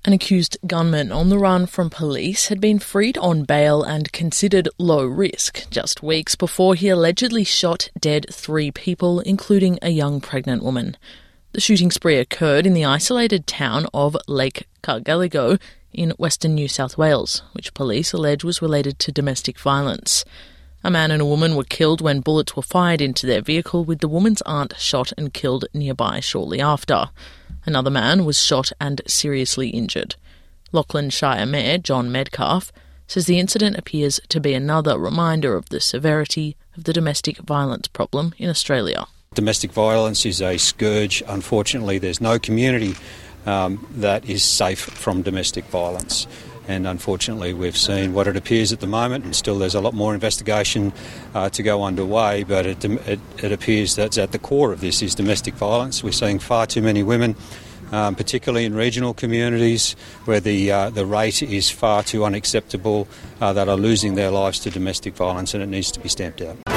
An accused gunman on the run from police had been freed on bail and considered low risk just weeks before he allegedly shot dead 3 people, including a young pregnant woman. The shooting spree occurred in the isolated town of Lake Cargelligo in western New South Wales, which police allege was related to domestic violence. A man and a woman were killed when bullets were fired into their vehicle, with the woman's aunt shot and killed nearby shortly after. Another man was shot and seriously injured. Lachlan Shire Mayor John Medcalf says the incident appears to be another reminder of the severity of the domestic violence problem in Australia. Domestic violence is a scourge. Unfortunately, there's no community that is safe from domestic violence. And unfortunately, we've seen what it appears at the moment, and still there's a lot more investigation to go underway, but it appears that at the core of this is domestic violence. We're seeing far too many women, particularly in regional communities where the rate is far too unacceptable, that are losing their lives to domestic violence, and it needs to be stamped out.